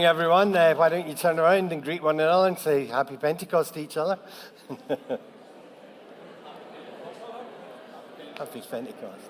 Everyone, why don't you turn around and greet one another and say Happy Pentecost to each other? Happy Pentecost.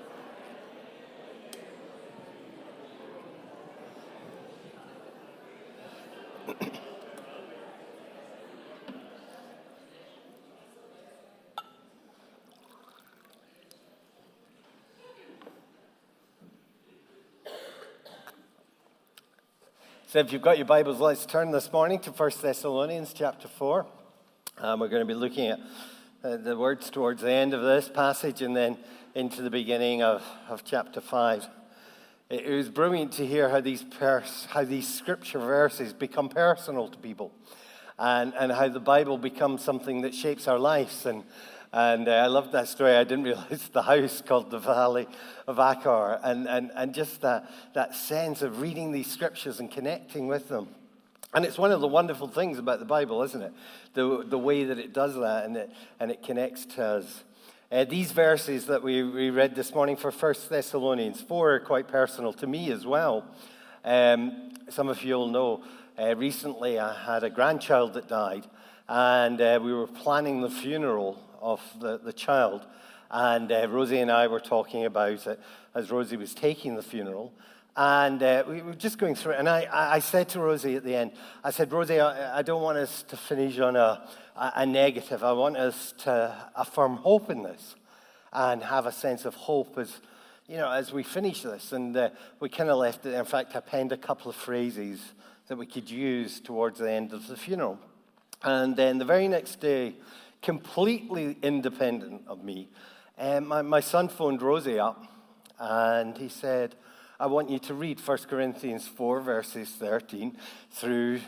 So if you've got your Bibles, let's turn this morning to 1 Thessalonians chapter 4. We're going to be looking at the words towards the end of this passage and then into the beginning of chapter 5. It was brilliant to hear how these scripture verses become personal to people and how the Bible becomes something that shapes our lives. And I loved that story. I didn't realize the house called the Valley of Achor, and just that sense of reading these scriptures and connecting with them. And it's one of the wonderful things about the Bible, isn't it? The way that it does that and it connects to us. These verses that we read this morning for 1 Thessalonians 4 are quite personal to me as well. Some of you will know, recently I had a grandchild that died, and we were planning the funeral of the child, and Rosie and I were talking about it as Rosie was taking the funeral, and we were just going through it, and I said to Rosie at the end, I said, Rosie, I don't want us to finish on a negative. I want us to affirm hope in this and have a sense of hope as we finish this, and we kind of left it. In fact, I penned a couple of phrases that we could use towards the end of the funeral, and then the very next day, completely independent of me, my son phoned Rosie up, and he said, I want you to read 1 Corinthians 4, verses 13 through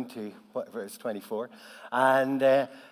24. And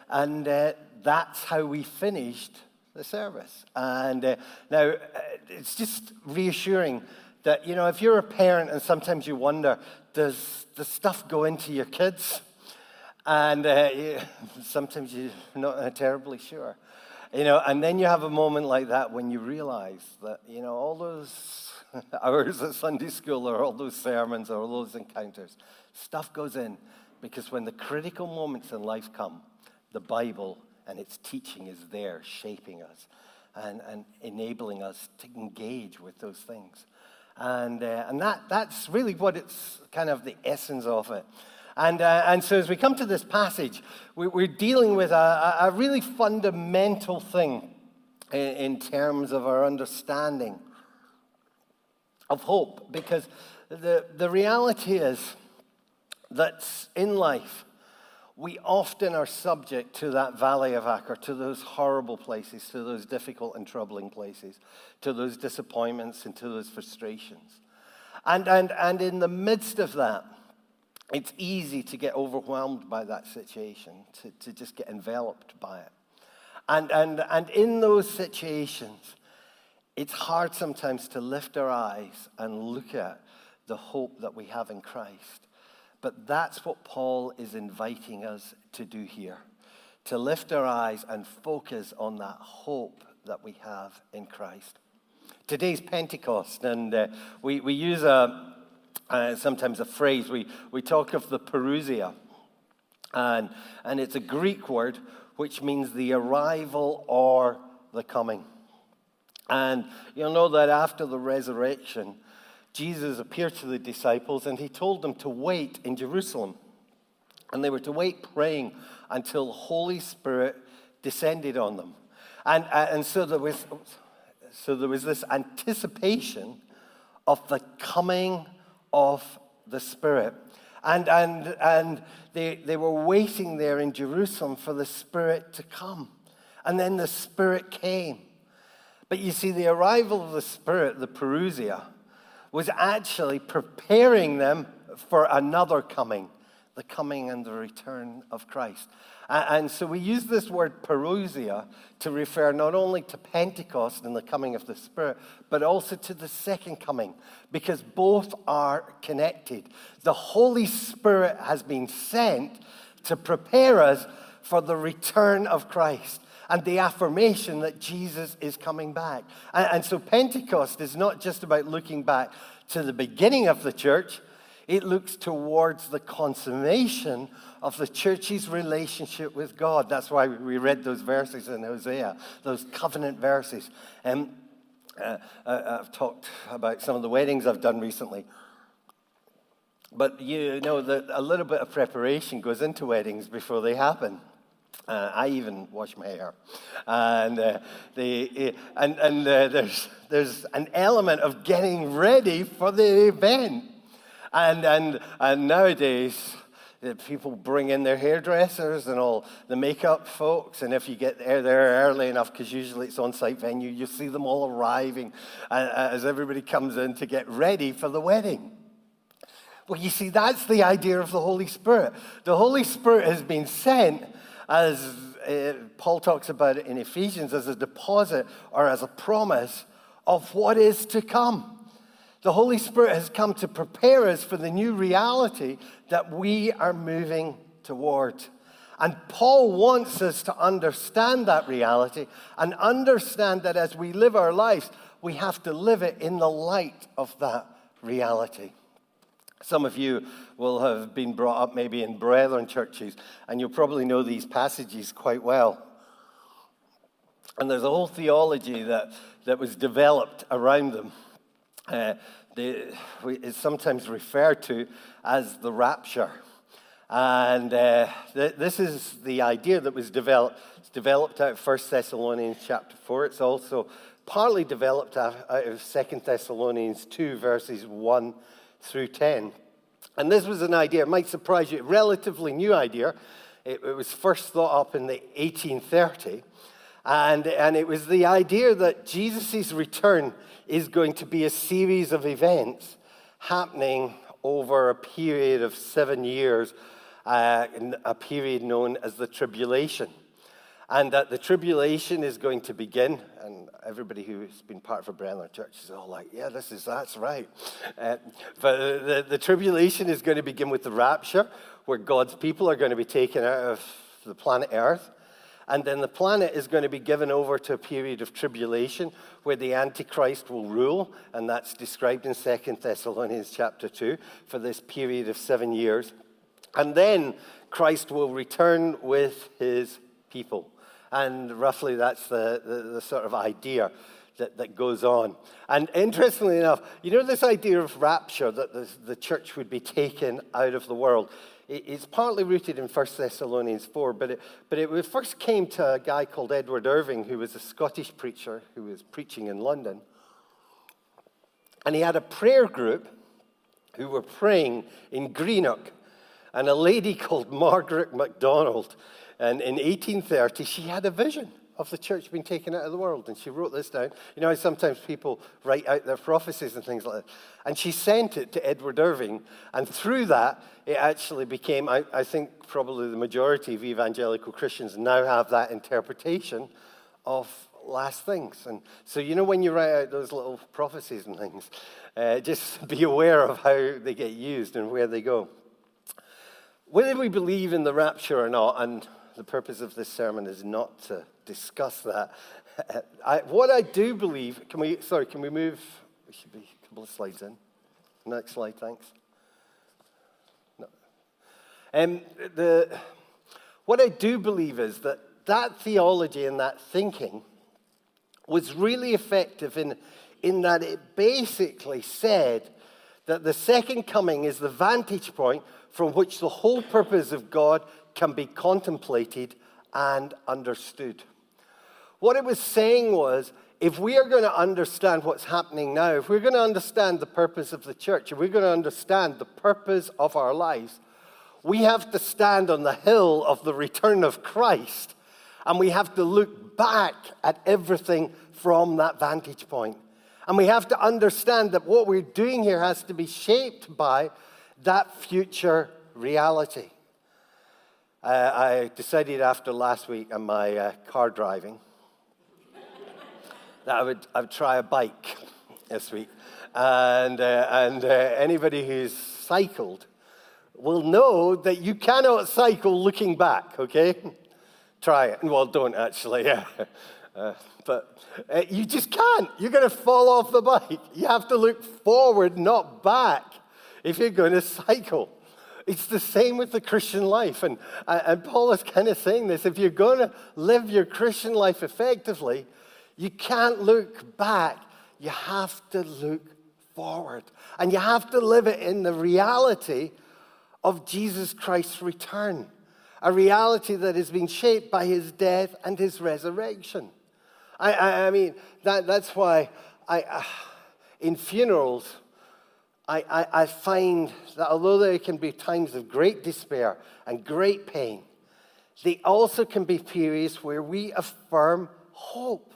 that's how we finished the service. And now, it's just reassuring that, if you're a parent and sometimes you wonder, does the stuff go into your kids? And sometimes you're not terribly sure. And then you have a moment like that when you realize that, all those hours at Sunday school or all those sermons or all those encounters, stuff goes in, because when the critical moments in life come, the Bible and its teaching is there shaping us and enabling us to engage with those things. And that's really what it's kind of the essence of it. And so as we come to this passage, we're dealing with a really fundamental thing in terms of our understanding of hope, because the reality is that in life, we often are subject to that Valley of Achor, to those horrible places, to those difficult and troubling places, to those disappointments and to those frustrations. And in the midst of that, it's easy to get overwhelmed by that situation, to just get enveloped by it. And in those situations, it's hard sometimes to lift our eyes and look at the hope that we have in Christ. But that's what Paul is inviting us to do here, to lift our eyes and focus on that hope that we have in Christ. Today's Pentecost, and we use sometimes a phrase. We talk of the parousia, and it's a Greek word which means the arrival or the coming. And you'll know that after the resurrection, Jesus appeared to the disciples and he told them to wait in Jerusalem. And they were to wait praying until the Holy Spirit descended on them. And so there was this anticipation of the coming of the Spirit. And they were waiting there in Jerusalem for the Spirit to come. And then the Spirit came. But you see, the arrival of the Spirit, the parousia, was actually preparing them for another coming, the coming and the return of Christ. And so we use this word parousia to refer not only to Pentecost and the coming of the Spirit, but also to the second coming, because both are connected. The Holy Spirit has been sent to prepare us for the return of Christ and the affirmation that Jesus is coming back. And so Pentecost is not just about looking back to the beginning of the church. It looks towards the consummation of the church's relationship with God. That's why we read those verses in Hosea, those covenant verses. I've talked about some of the weddings I've done recently. But you know that a little bit of preparation goes into weddings before they happen. I even wash my hair, and there's an element of getting ready for the event, and nowadays people bring in their hairdressers and all the makeup folks, and if you get there early enough, because usually it's on-site venue, you see them all arriving as everybody comes in to get ready for the wedding. Well, you see, that's the idea of the Holy Spirit. The Holy Spirit has been sent, as Paul talks about it in Ephesians, as a deposit or as a promise of what is to come. The Holy Spirit has come to prepare us for the new reality that we are moving toward. And Paul wants us to understand that reality and understand that as we live our lives, we have to live it in the light of that reality. Some of you will have been brought up maybe in brethren churches, and you'll probably know these passages quite well. And there's a whole theology that was developed around them. It's sometimes referred to as the rapture. And this is the idea that was developed. It's developed out of 1 Thessalonians chapter 4. It's also partly developed out of 2 Thessalonians 2, verses 1 through 10. And this was an idea, it might surprise you, a relatively new idea. It was first thought up in the 1830. And it was the idea that Jesus' return is going to be a series of events happening over a period of 7 years, a period known as the tribulation. And that the tribulation is going to begin, and everybody who's been part of a Brenner church is all like, yeah, that's right. But the tribulation is going to begin with the rapture, where God's people are going to be taken out of the planet Earth. And then the planet is going to be given over to a period of tribulation where the Antichrist will rule, and that's described in 2 Thessalonians chapter 2, for this period of 7 years. And then Christ will return with his people. And roughly that's the sort of idea that goes on. And interestingly enough, you know this idea of rapture, that the church would be taken out of the world, it's partly rooted in 1 Thessalonians 4, but it first came to a guy called Edward Irving, who was a Scottish preacher who was preaching in London. And he had a prayer group who were praying in Greenock. And a lady called Margaret MacDonald, and in 1830, she had a vision of the church being taken out of the world. And she wrote this down. You know how sometimes people write out their prophecies and things like that. And she sent it to Edward Irving. And through that, it actually became, I think probably the majority of evangelical Christians now have that interpretation of last things. And so, you know, when you write out those little prophecies and things, just be aware of how they get used and where they go. Whether we believe in the rapture or not, and the purpose of this sermon is not to discuss that. What I do believe, can we move? We should be a couple of slides in. Next slide, thanks. No. What I do believe is that theology and that thinking was really effective in that it basically said that the second coming is the vantage point from which the whole purpose of God can be contemplated and understood. What it was saying was, if we are going to understand what's happening now, if we're going to understand the purpose of the church, if we're going to understand the purpose of our lives, we have to stand on the hill of the return of Christ, and we have to look back at everything from that vantage point. And we have to understand that what we're doing here has to be shaped by that future reality. I decided after last week and my car driving that I would try a bike this week. And anybody who's cycled will know that you cannot cycle looking back, okay? Try it. Well, don't actually, yeah. But you just can't. You're going to fall off the bike. You have to look forward, not back. if you're going to cycle. It's the same with the Christian life. And Paul is kind of saying this. If you're going to live your Christian life effectively, you can't look back. You have to look forward. And you have to live it in the reality of Jesus Christ's return. A reality that has been shaped by his death and his resurrection. I mean, that's why in funerals, I find that although there can be times of great despair and great pain, they also can be periods where we affirm hope.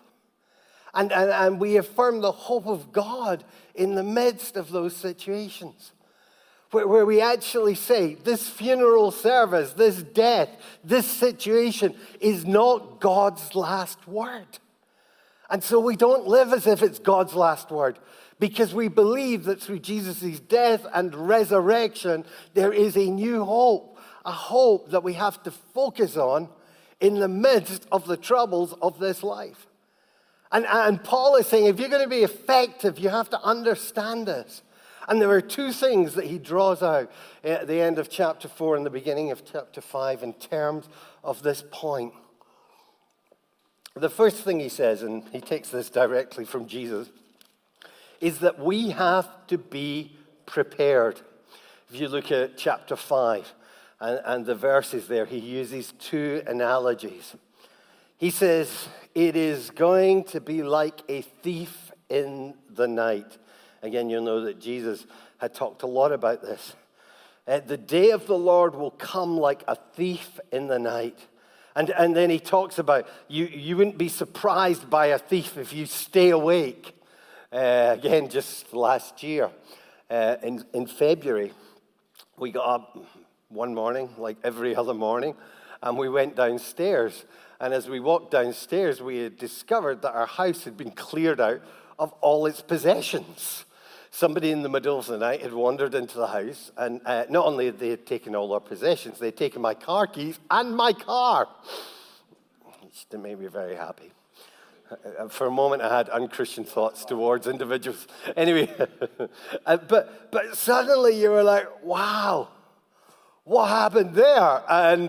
And we affirm the hope of God in the midst of those situations. Where we actually say, this funeral service, this death, this situation is not God's last word. And so we don't live as if it's God's last word, because we believe that through Jesus' death and resurrection, there is a new hope, a hope that we have to focus on in the midst of the troubles of this life. And Paul is saying, if you're going to be effective, you have to understand this. And there are two things that he draws out at the end of chapter 4 and the beginning of chapter 5 in terms of this point. The first thing he says, and he takes this directly from Jesus, is that we have to be prepared. If you look at chapter 5 and the verses there, he uses two analogies. He says, it is going to be like a thief in the night. Again, you'll know that Jesus had talked a lot about this. The day of the Lord will come like a thief in the night. And then he talks about you wouldn't be surprised by a thief if you stay awake. Again, just last year, in February, we got up one morning, like every other morning, and we went downstairs. And as we walked downstairs, we had discovered that our house had been cleared out of all its possessions. Somebody in the middle of the night had wandered into the house, and not only had they taken all our possessions, they had taken my car keys and my car. Which didn't make me very happy. For a moment, I had unchristian thoughts towards individuals. Anyway, but suddenly you were like, wow, what happened there?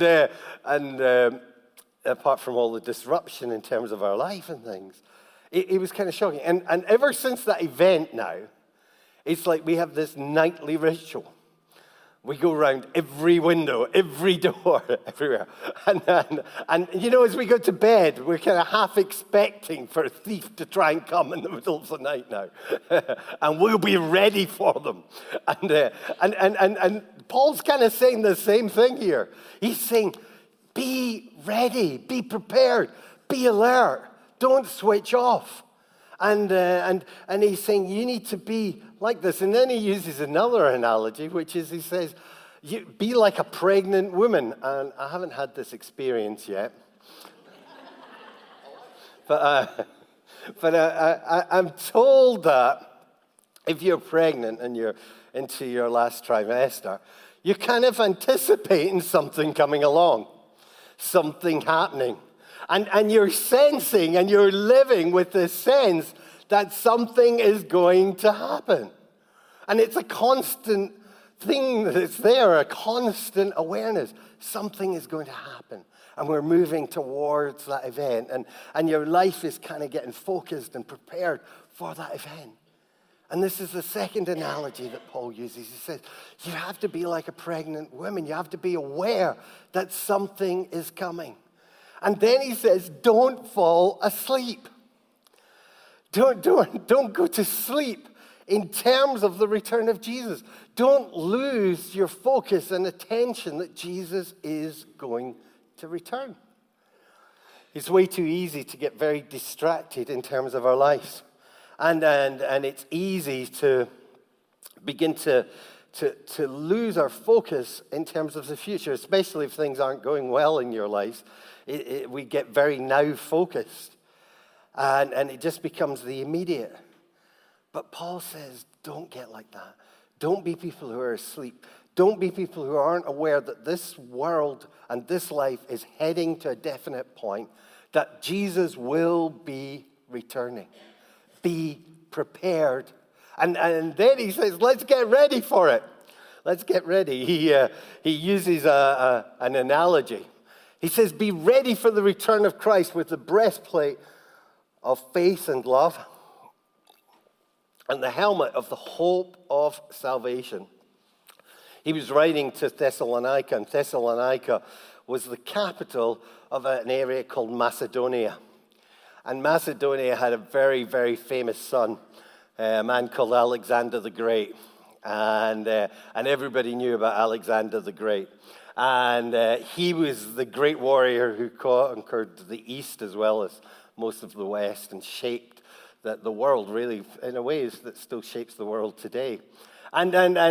And apart from all the disruption in terms of our life and things, it was kind of shocking. And ever since that event now, it's like we have this nightly ritual. We go around every window, every door, everywhere. And you know, as we go to bed, we're kind of half expecting for a thief to try and come in the middle of the night now. And we'll be ready for them. And Paul's kind of saying the same thing here. He's saying, be ready, be prepared, be alert, don't switch off. And he's saying you need to be like this. And then he uses another analogy, which is he says, be like a pregnant woman. And I haven't had this experience yet. But I'm told that if you're pregnant and you're into your last trimester, you're kind of anticipating something coming along, something happening. And you're sensing and you're living with this sense that something is going to happen. And it's a constant thing that's there, a constant awareness. Something is going to happen. And we're moving towards that event. And your life is kind of getting focused and prepared for that event. And this is the second analogy that Paul uses. He says, you have to be like a pregnant woman. You have to be aware that something is coming. And then he says, don't fall asleep. Don't go to sleep in terms of the return of Jesus. Don't lose your focus and attention that Jesus is going to return. It's way too easy to get very distracted in terms of our lives. And it's easy to begin to lose our focus in terms of the future, especially if things aren't going well in your life. We get very now focused, and it just becomes the immediate. But Paul says, don't get like that. Don't be people who are asleep. Don't be people who aren't aware that this world and this life is heading to a definite point, that Jesus will be returning. Be prepared. And then he says, let's get ready for it. let's get ready. He uses an analogy. He says, be ready for the return of Christ with the breastplate of faith and love and the helmet of the hope of salvation. He was writing to Thessalonica, and Thessalonica was the capital of an area called Macedonia. And Macedonia had a very, very famous son, a man called Alexander the Great. And everybody knew about Alexander the Great. And he was the great warrior who conquered the East as well as most of the West and shaped the world, really, in a way that still shapes the world today. And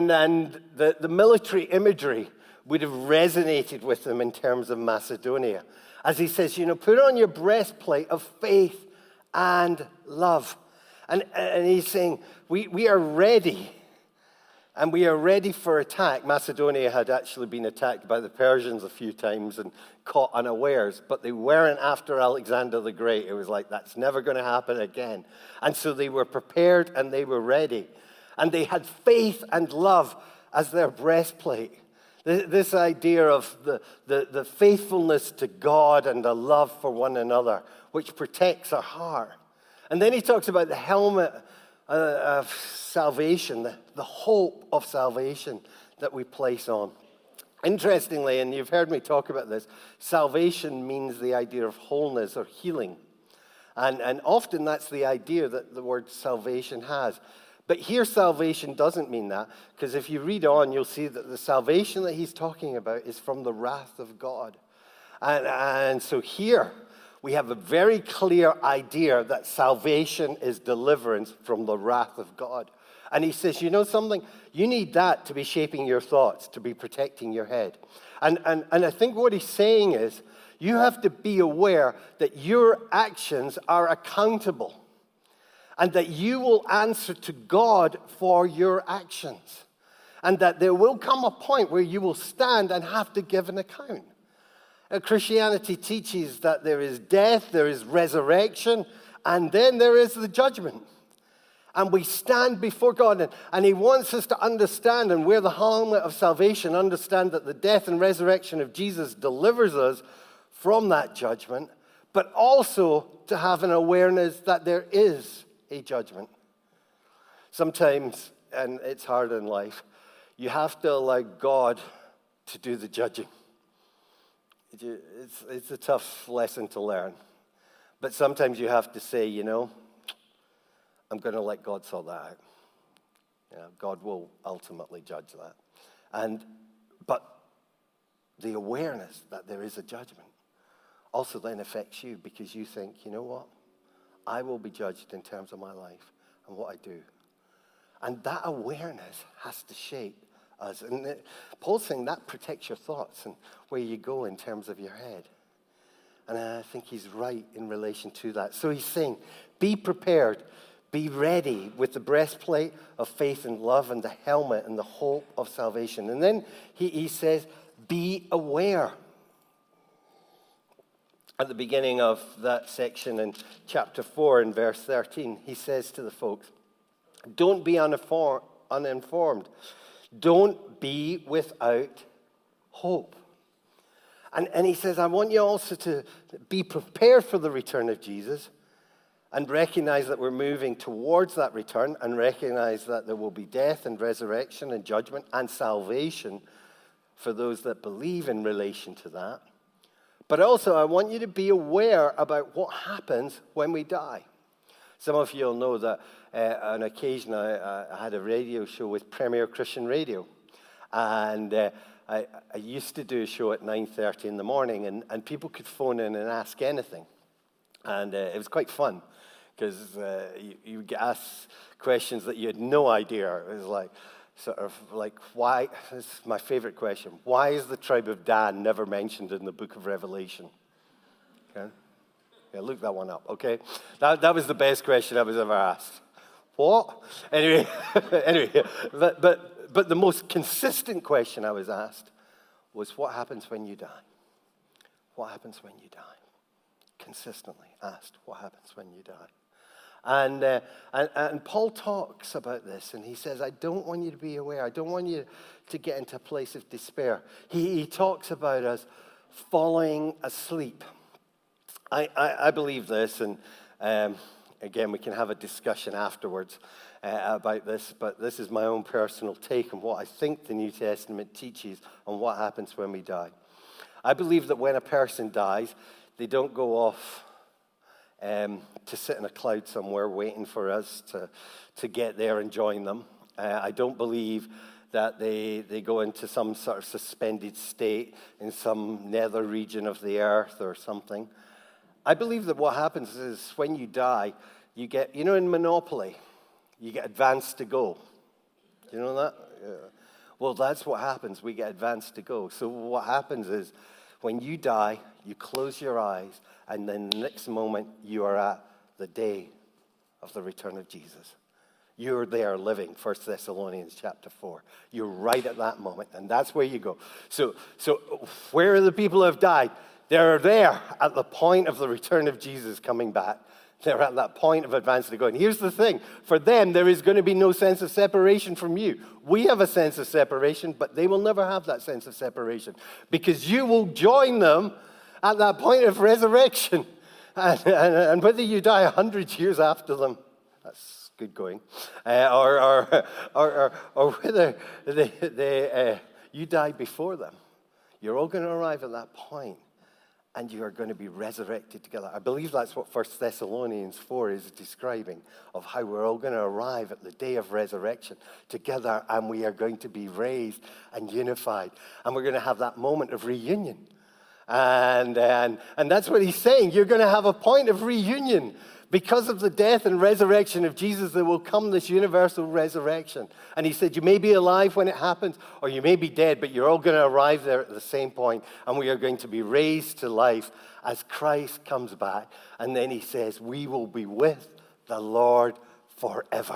the military imagery would have resonated with him in terms of Macedonia. As he says, put on your breastplate of faith and love. And he's saying, we are ready. And we are ready for attack. Macedonia had actually been attacked by the Persians a few times and caught unawares, but they weren't after Alexander the Great. It was like, that's never going to happen again. And so they were prepared and they were ready. And they had faith and love as their breastplate. This idea of the faithfulness to God and the love for one another, which protects our heart. And then he talks about the helmet of salvation, the hope of salvation that we place on. Interestingly, and you've heard me talk about this, salvation means the idea of wholeness or healing. And often that's the idea that the word salvation has. But here salvation doesn't mean that, because if you read on, you'll see that the salvation that he's talking about is from the wrath of God. And so here, we have a very clear idea that salvation is deliverance from the wrath of God. And he says, you know something? You need that to be shaping your thoughts, to be protecting your head. And I think what he's saying is, you have to be aware that your actions are accountable and that you will answer to God for your actions. And that there will come a point where you will stand and have to give an account. Christianity teaches that there is death, there is resurrection, and then there is the judgment. And we stand before God, and he wants us to understand and wear the helmet of salvation, understand that the death and resurrection of Jesus delivers us from that judgment, but also to have an awareness that there is a judgment. Sometimes, and it's hard in life, you have to allow God to do the judging. It's a tough lesson to learn. But sometimes you have to say, I'm going to let God sort that out. God will ultimately judge that. But the awareness that there is a judgment also then affects you because you think, you know what? I will be judged in terms of my life and what I do. And that awareness has to shape us. And Paul's saying that protects your thoughts and where you go in terms of your head. And I think he's right in relation to that. So he's saying, be prepared, be ready with the breastplate of faith and love and the helmet and the hope of salvation. And then he says, be aware. At the beginning of that section in chapter 4 in verse 13, he says to the folks, don't be uninformed. Don't be without hope. And he says, I want you also to be prepared for the return of Jesus and recognize that we're moving towards that return and recognize that there will be death and resurrection and judgment and salvation for those that believe in relation to that. But also, I want you to be aware about what happens when we die. Some of you will know that on occasion I had a radio show with Premier Christian Radio. And I used to do a show at 9:30 in the morning, and people could phone in and ask anything. And it was quite fun, because you would get asked questions that you had no idea. It was like, sort of like, why, this is my favorite question, why is the tribe of Dan never mentioned in the book of Revelation? Okay? Yeah, look that one up, okay? That was the best question I was ever asked. What? Anyway, but the most consistent question I was asked was, what happens when you die? What happens when you die? Consistently asked, what happens when you die? And Paul talks about this, and he says, I don't want you to be aware. I don't want you to get into a place of despair. He talks about us falling asleep. I believe this, and again, we can have a discussion afterwards about this, but this is my own personal take on what I think the New Testament teaches on what happens when we die. I believe that when a person dies, they don't go off to sit in a cloud somewhere waiting for us to get there and join them. I don't believe that they go into some sort of suspended state in some nether region of the earth or something. I believe that what happens is when you die, you get, in Monopoly, you get advanced to go. Do you know that? Yeah. Well, that's what happens. We get advanced to go. So what happens is when you die, you close your eyes, and then the next moment you are at the day of the return of Jesus. You're there living, 1 Thessalonians chapter 4. You're right at that moment, and that's where you go. So where are the people who have died? They're there at the point of the return of Jesus coming back. They're at that point of advance to go. And here's the thing. For them, there is going to be no sense of separation from you. We have a sense of separation, but they will never have that sense of separation because you will join them at that point of resurrection. And whether you die 100 years after them, that's good going, or whether you die before them, you're all going to arrive at that point. And you are going to be resurrected together. I believe that's what 1 Thessalonians 4 is describing, of how we're all going to arrive at the day of resurrection together, and we are going to be raised and unified. And we're going to have that moment of reunion. And that's what he's saying. You're going to have a point of reunion. Because of the death and resurrection of Jesus, there will come this universal resurrection. And he said, you may be alive when it happens, or you may be dead, but you're all going to arrive there at the same point, and we are going to be raised to life as Christ comes back. And then he says, we will be with the Lord forever.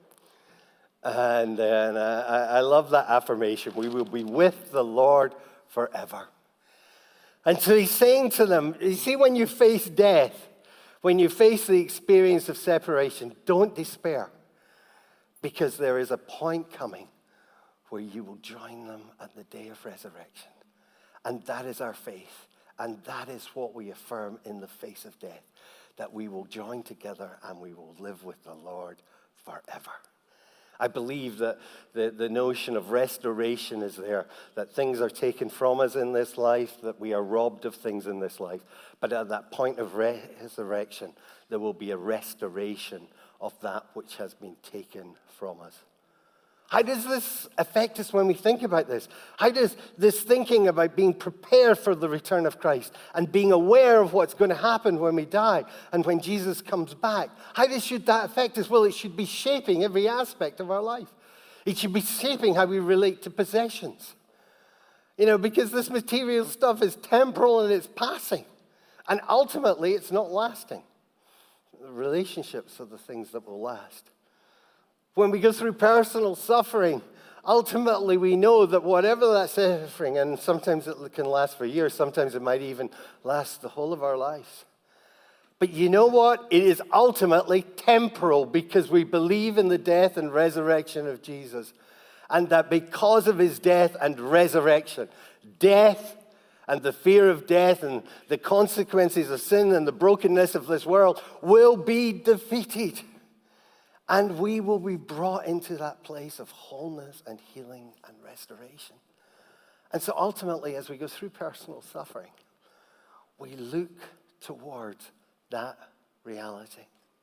And I love that affirmation. We will be with the Lord forever. And so he's saying to them, you see, when you face death, when you face the experience of separation, don't despair, because there is a point coming where you will join them at the day of resurrection. And that is our faith, and that is what we affirm in the face of death, that we will join together and we will live with the Lord forever. I believe that the notion of restoration is there, that things are taken from us in this life, that we are robbed of things in this life. But at that point of resurrection, there will be a restoration of that which has been taken from us. How does this affect us when we think about this? How does this thinking about being prepared for the return of Christ and being aware of what's going to happen when we die and when Jesus comes back, should that affect us? Well, it should be shaping every aspect of our life. It should be shaping how we relate to possessions. Because this material stuff is temporal and it's passing. And ultimately, it's not lasting. The relationships are the things that will last. When we go through personal suffering, ultimately we know that whatever that suffering, and sometimes it can last for years, sometimes it might even last the whole of our lives. But you know what? It is ultimately temporal because we believe in the death and resurrection of Jesus. And that because of his death and resurrection, death and the fear of death and the consequences of sin and the brokenness of this world will be defeated. And we will be brought into that place of wholeness and healing and restoration. And so ultimately, as we go through personal suffering, we look towards that reality.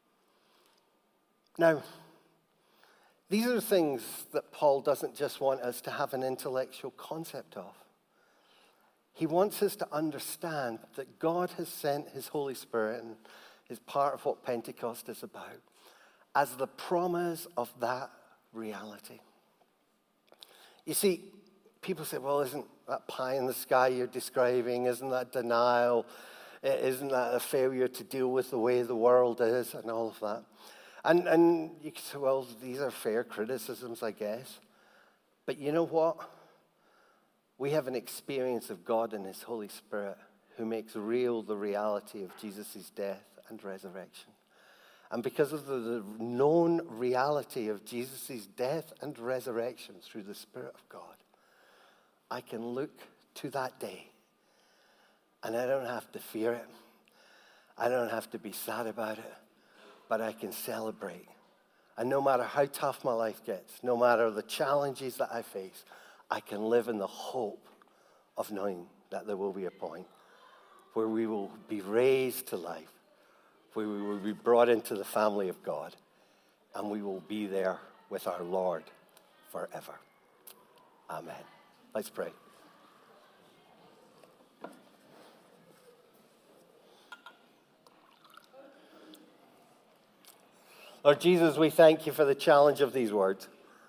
Now, these are things that Paul doesn't just want us to have an intellectual concept of. He wants us to understand that God has sent his Holy Spirit, and is part of what Pentecost is about, as the promise of that reality. You see, people say, well, isn't that pie in the sky you're describing? Isn't that denial? Isn't that a failure to deal with the way the world is and all of that? And you can say, well, these are fair criticisms, I guess. But you know what? We have an experience of God and his Holy Spirit who makes real the reality of Jesus' death and resurrection. And because of the known reality of Jesus' death and resurrection through the Spirit of God, I can look to that day and I don't have to fear it. I don't have to be sad about it, but I can celebrate. And no matter how tough my life gets, no matter the challenges that I face, I can live in the hope of knowing that there will be a point where we will be raised to life, where we will be brought into the family of God, and we will be there with our Lord forever. Amen. Let's pray. Lord Jesus, we thank you for the challenge of these words.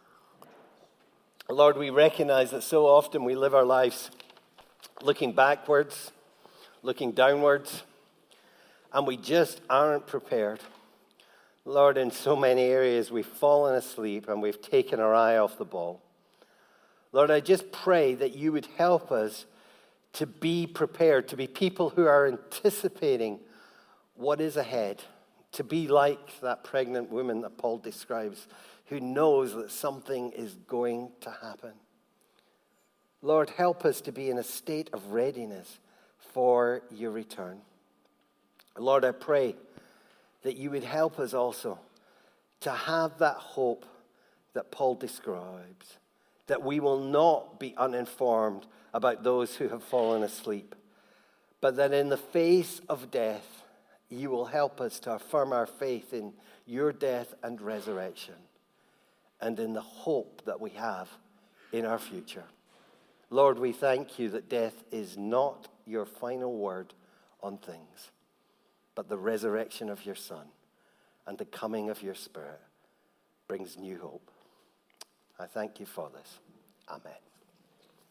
Lord, we recognize that so often we live our lives looking backwards, looking downwards, and we just aren't prepared. Lord, in so many areas we've fallen asleep and we've taken our eye off the ball. Lord, I just pray that you would help us to be prepared, to be people who are anticipating what is ahead, to be like that pregnant woman that Paul describes, who knows that something is going to happen. Lord, help us to be in a state of readiness for your return. Lord, I pray that you would help us also to have that hope that Paul describes, that we will not be uninformed about those who have fallen asleep, but that in the face of death, you will help us to affirm our faith in your death and resurrection and in the hope that we have in our future. Lord, we thank you that death is not your final word on things, but the resurrection of your Son and the coming of your Spirit brings new hope. I thank you for this. Amen.